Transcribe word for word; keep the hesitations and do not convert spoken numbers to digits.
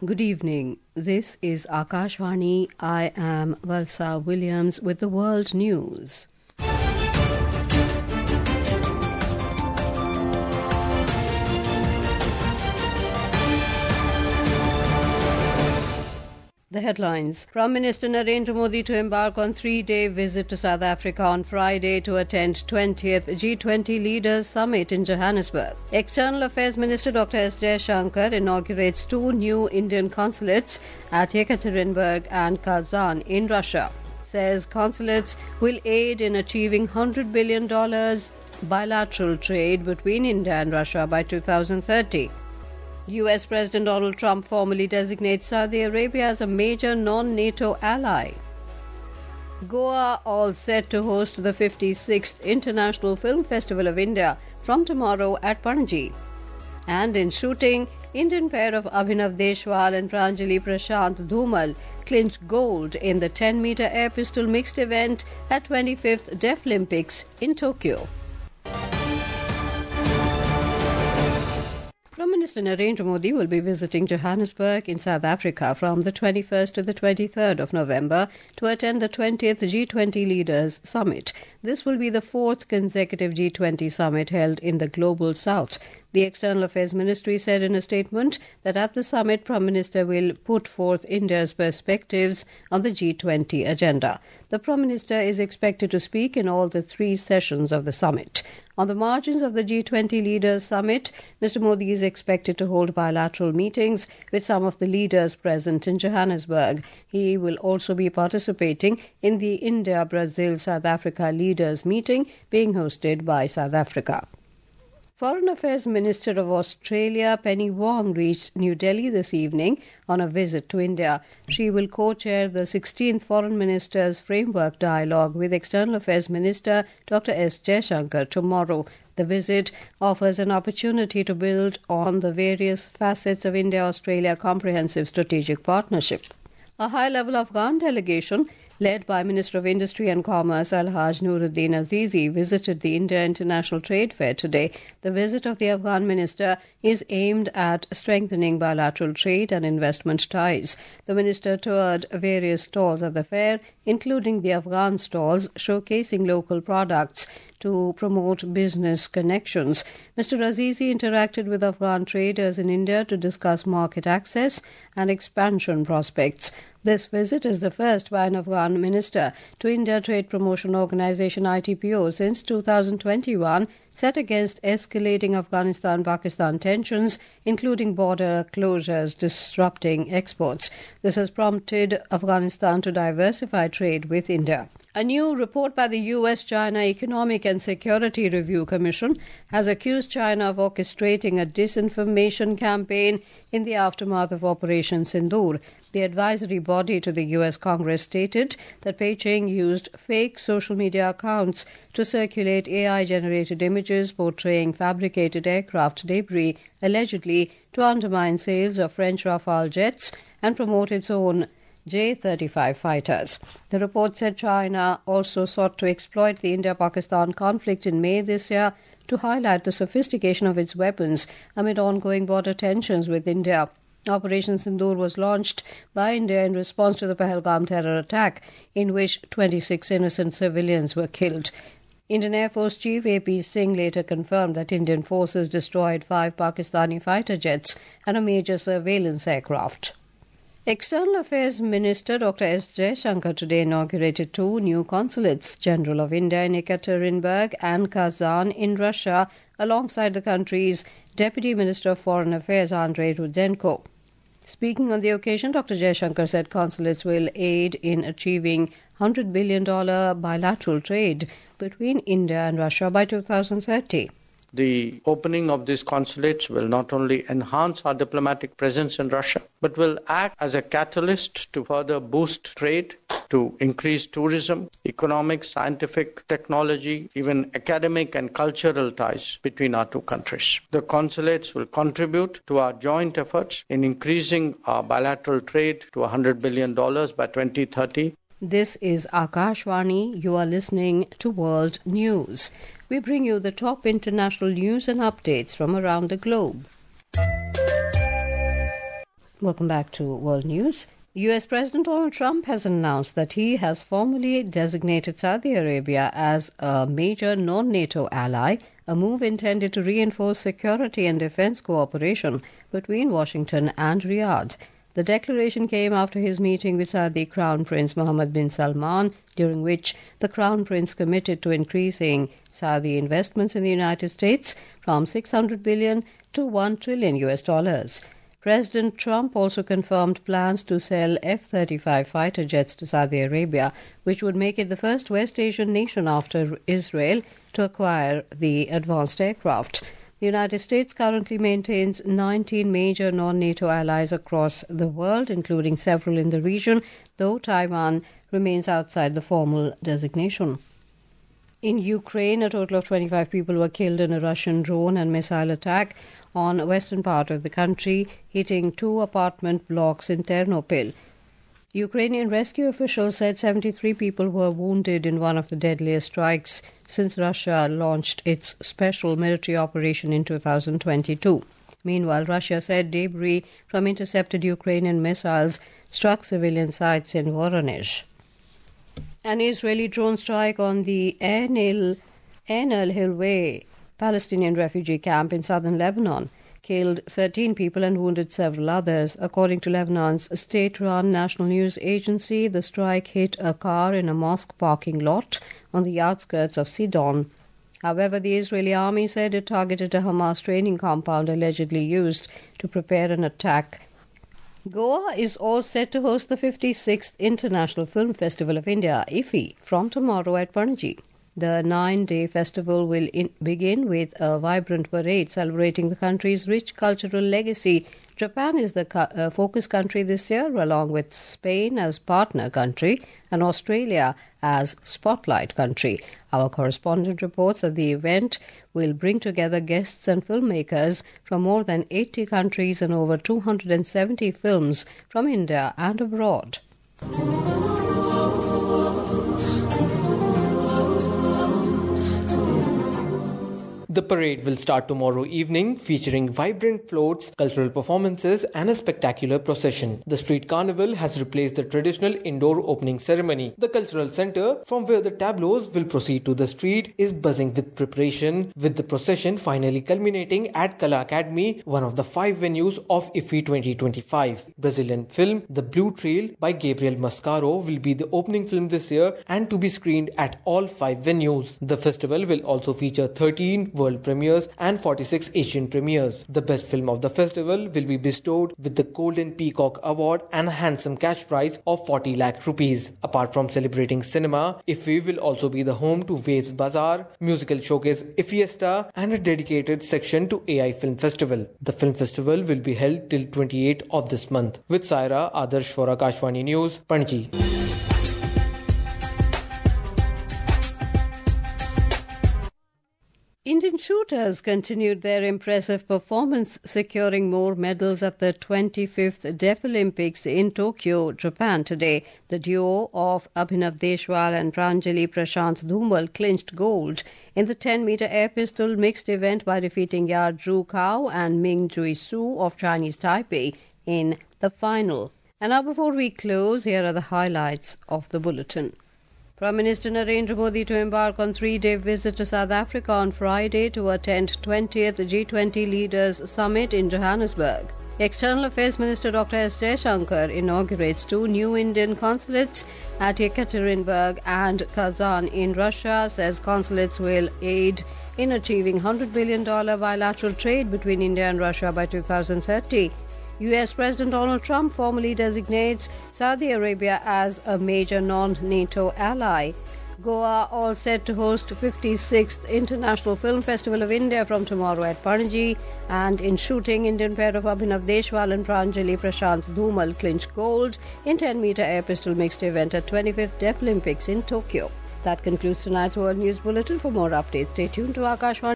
Good evening. This is Akashvani. I am Valsa Williams with the World News. The headlines. Prime Minister Narendra Modi to embark on three-day visit to South Africa on Friday to attend twentieth G twenty Leaders Summit in Johannesburg. External Affairs Minister Doctor S. Jaishankar inaugurates two new Indian consulates at Yekaterinburg and Kazan in Russia. Says consulates will aid in achieving one hundred billion dollars bilateral trade between India and Russia by two thousand thirty. U S President Donald Trump formally designates Saudi Arabia as a major non-NATO ally. Goa all set to host the fifty-sixth International Film Festival of India from tomorrow at Panaji. And in shooting, Indian pair of Abhinav Deshwal and Pranjali Prashant Dhumal clinched gold in the ten meter air pistol mixed event at twenty-fifth Deaflympics in Tokyo. Prime Minister Narendra Modi will be visiting Johannesburg in South Africa from the twenty-first to the twenty-third of November to attend the twentieth G twenty Leaders Summit. This will be the fourth consecutive G twenty summit held in the Global South. The External Affairs Ministry said in a statement that at the summit, Prime Minister will put forth India's perspectives on the G twenty agenda. The Prime Minister is expected to speak in all the three sessions of the summit. On the margins of the G twenty Leaders Summit, Mister Modi is expected to hold bilateral meetings with some of the leaders present in Johannesburg. He will also be participating in the India-Brazil-South Africa Leaders Meeting being hosted by South Africa. Foreign Affairs Minister of Australia Penny Wong reached New Delhi this evening on a visit to India. She will co-chair the sixteenth Foreign Ministers Framework Dialogue with External Affairs Minister Doctor S. Jaishankar tomorrow. The visit offers an opportunity to build on the various facets of India-Australia Comprehensive Strategic Partnership. A high-level Afghan delegation led by Minister of Industry and Commerce Alhaj Nuruddin Azizi, visited the India International Trade Fair today. The visit of the Afghan minister is aimed at strengthening bilateral trade and investment ties. The minister toured various stalls at the fair, including the Afghan stalls showcasing local products to promote business connections. Mister Azizi interacted with Afghan traders in India to discuss market access and expansion prospects. This visit is the first by an Afghan minister to India Trade Promotion Organization I T P O since two thousand twenty-one, set against escalating Afghanistan-Pakistan tensions, including border closures disrupting exports. This has prompted Afghanistan to diversify trade with India. A new report by the U S China Economic and Security Review Commission has accused China of orchestrating a disinformation campaign in the aftermath of Operation Sindoor. The advisory body to the U S Congress stated that Beijing used fake social media accounts to circulate A I-generated images portraying fabricated aircraft debris, allegedly to undermine sales of French Rafale jets and promote its own J thirty-five fighters. The report said China also sought to exploit the India-Pakistan conflict in May this year to highlight the sophistication of its weapons amid ongoing border tensions with India. Operation Sindoor was launched by India in response to the Pahalgam terror attack, in which twenty-six innocent civilians were killed. Indian Air Force Chief A P Singh later confirmed that Indian forces destroyed five Pakistani fighter jets and a major surveillance aircraft. External Affairs Minister Doctor S. Jaishankar today inaugurated two new consulates general of India in Yekaterinburg and Kazan in Russia, alongside the country's Deputy Minister of Foreign Affairs Andrei Rudenko. Speaking on the occasion, Doctor Jaishankar said consulates will aid in achieving one hundred billion dollars bilateral trade between India and Russia by two thousand thirty. The opening of these consulates will not only enhance our diplomatic presence in Russia, but will act as a catalyst to further boost trade, to increase tourism, economic, scientific, technology, even academic and cultural ties between our two countries. The consulates will contribute to our joint efforts in increasing our bilateral trade to one hundred billion dollars by twenty thirty. This is Akashvani. You are listening to World News. We bring you the top international news and updates from around the globe. Welcome back to World News. U S President Donald Trump has announced that he has formally designated Saudi Arabia as a major non-NATO ally, a move intended to reinforce security and defense cooperation between Washington and Riyadh. The declaration came after his meeting with Saudi Crown Prince Mohammed bin Salman, during which the Crown Prince committed to increasing Saudi investments in the United States from six hundred billion dollars to one trillion U S dollars. President Trump also confirmed plans to sell F thirty-five fighter jets to Saudi Arabia, which would make it the first West Asian nation after Israel to acquire the advanced aircraft. The United States currently maintains nineteen major non-NATO allies across the world, including several in the region, though Taiwan remains outside the formal designation. In Ukraine, a total of twenty-five people were killed in a Russian drone and missile attack on the western part of the country, hitting two apartment blocks in Ternopil. Ukrainian rescue officials said seventy-three people were wounded in one of the deadliest strikes since Russia launched its special military operation in two thousand twenty-two. Meanwhile, Russia said debris from intercepted Ukrainian missiles struck civilian sites in Voronezh. An Israeli drone strike on the Ain al-Hilweh Palestinian refugee camp in southern Lebanon killed thirteen people and wounded several others. According to Lebanon's state-run national news agency, the strike hit a car in a mosque parking lot on the outskirts of Sidon. However, the Israeli army said it targeted a Hamas training compound allegedly used to prepare an attack. Goa is all set to host the fifty-sixth International Film Festival of India, I F I, from tomorrow at Panaji. The nine-day festival will in- begin with a vibrant parade celebrating the country's rich cultural legacy. Japan is the co- uh, focus country this year, along with Spain as partner country and Australia as spotlight country. Our correspondent reports that the event will bring together guests and filmmakers from more than eighty countries and over two hundred seventy films from India and abroad. The parade will start tomorrow evening, featuring vibrant floats, cultural performances and a spectacular procession. The street carnival has replaced the traditional indoor opening ceremony. The cultural centre, from where the tableaus will proceed to the street, is buzzing with preparation, with the procession finally culminating at Kala Academy, one of the five venues of I F I twenty twenty-five. Brazilian film The Blue Trail by Gabriel Mascaro will be the opening film this year and to be screened at all five venues. The festival will also feature thirteen world premieres and forty-six Asian premieres. The best film of the festival will be bestowed with the Golden Peacock Award and a handsome cash prize of forty lakh rupees. Apart from celebrating cinema, I F I will also be the home to Waves Bazaar, musical showcase IFIesta and a dedicated section to A I Film Festival. The film festival will be held till twenty-eighth of this month. With Saira Adarsh for Akashvani News, Panaji. Indian shooters continued their impressive performance, securing more medals at the twenty-fifth Deaf Olympics in Tokyo, Japan today. The duo of Abhinav Deshwal and Pranjali Prashant Dhumal clinched gold in the ten-meter air pistol mixed event by defeating Ya Zhu Kao and Ming Jui Su of Chinese Taipei in the final. And now before we close, here are the highlights of the bulletin. Prime Minister Narendra Modi to embark on three-day visit to South Africa on Friday to attend twentieth G twenty Leaders Summit in Johannesburg. External Affairs Minister Doctor S. Jaishankar inaugurates two new Indian consulates at Yekaterinburg and Kazan in Russia, says consulates will aid in achieving one hundred billion dollars bilateral trade between India and Russia by two thousand thirty. U S President Donald Trump formally designates Saudi Arabia as a major non-NATO ally. Goa all set to host fifty-sixth International Film Festival of India from tomorrow at Panaji. And in shooting, Indian pair of Abhinav Deshwal and Pranjali Prashant Dhumal clinched gold in ten-meter air pistol mixed event at twenty-fifth Deaf Olympics in Tokyo. That concludes tonight's World News Bulletin. For more updates, stay tuned to Akashvani.